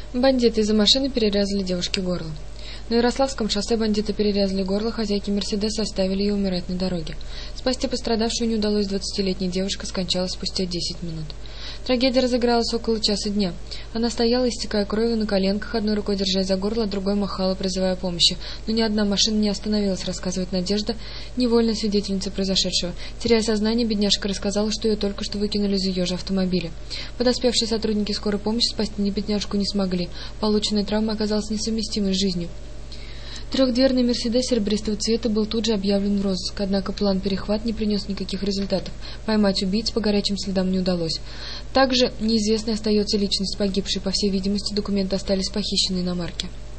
Бандиты из-за машины перерезали девушке горло. На Ярославском шоссе бандиты перерезали горло хозяйки Мерседеса и оставили ее умирать на дороге. Спасти пострадавшую не удалось, 20-летняя девушка скончалась спустя 10 минут. Трагедия разыгралась около часа дня. Она стояла, истекая кровью на коленках, одной рукой держась за горло, другой махала, призывая помощи. Но ни одна машина не остановилась, рассказывает Надежда, невольная свидетельница произошедшего. Теряя сознание, бедняжка рассказала, что ее только что выкинули из ее же автомобиля. Подоспевшие сотрудники скорой помощи спасти бедняжку не смогли. Полученная травма оказалась несовместимой с жизнью. Трехдверный «Мерседес» серебристого цвета был тут же объявлен в розыск, однако план «Перехват» не принес никаких результатов. Поймать убийц по горячим следам не удалось. Также неизвестной остается личность погибшей, по всей видимости, документы остались похищены иномарки.